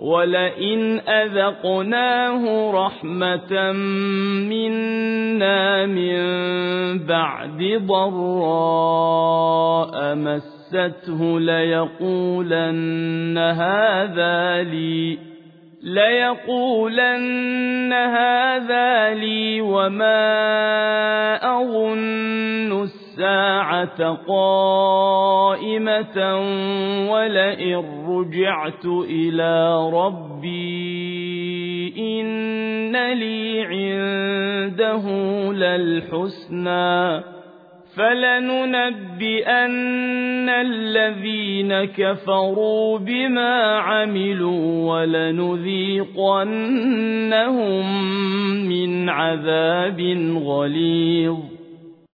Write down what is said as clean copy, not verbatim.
ولئن أذقناه رحمة منا من بعد ضراء مسته ليقولن هذا لي وما أظن الساعة قائمة ولئن رجعت إلى ربي إن لي عنده للحسنى فلننبئن الذين كفروا بما عملوا ولنذيقنهم من عذاب غليظ